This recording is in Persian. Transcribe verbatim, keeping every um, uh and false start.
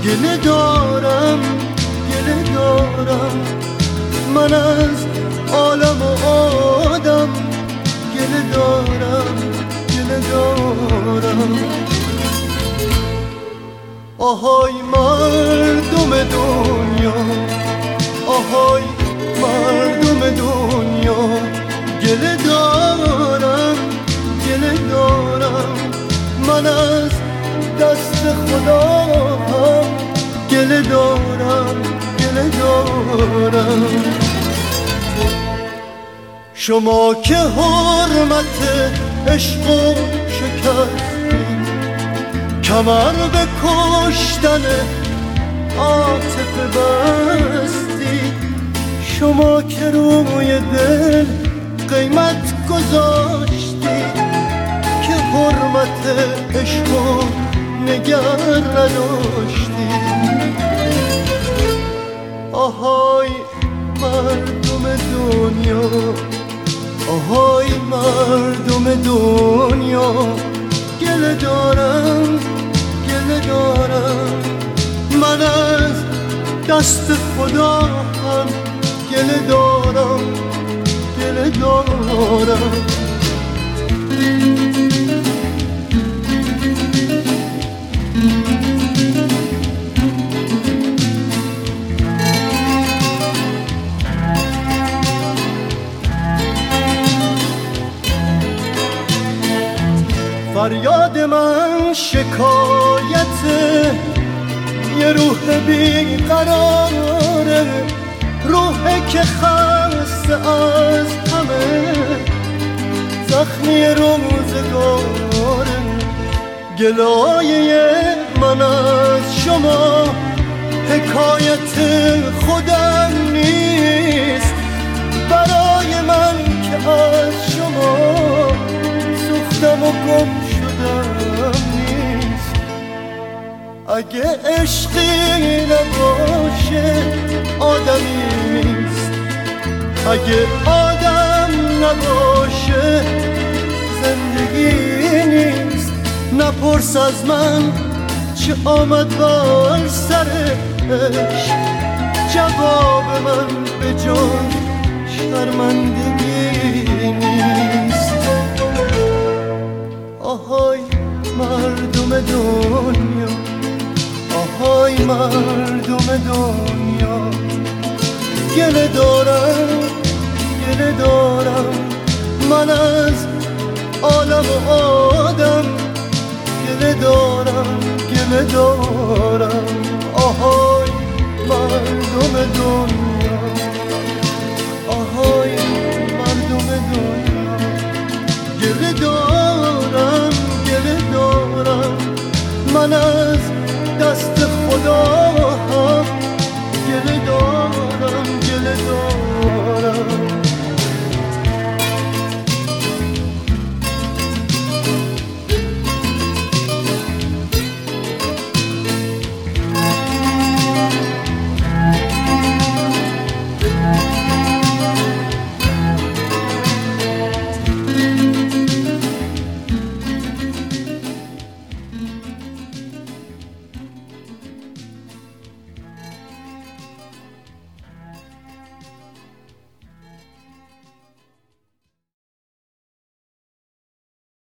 گله دارم گله دارم من از عالم و آدم گله دارم گله دارم آهای مردم دنیا آهای مردم دنیا گله دارم گله دارم من از دست خدا هم گله دارم گله دارم شما که حرمت عشق و شکستین کمر به کشتن عاطفه بستید شما که روی دل قیمت گذاشتید که حرمت عشق و نگر نداشتید آهای مردم دنیا آهای مردم دنیا گله دارم گله دارم من از دست خدا هم گله دارم گله دارم فریاد من شکایت یه روح بیقراره روحی که خسته از همه زخمی روزگاره گلایه من از شما حکایت خودم نیست برای من که از شما سوختم و گم شدم نیست اگه عشقی نباشه آدمی نیست اگه آدم نباشه زندگی نیست نپرس از من چه آمد بر سرش جواب من به جان شرمندگی نیست آهای مردم دنیا آهای مردم دنیا گله دارم گله دارم من از عالم و آدم گله دارم گله دارم آهای مردم دنیا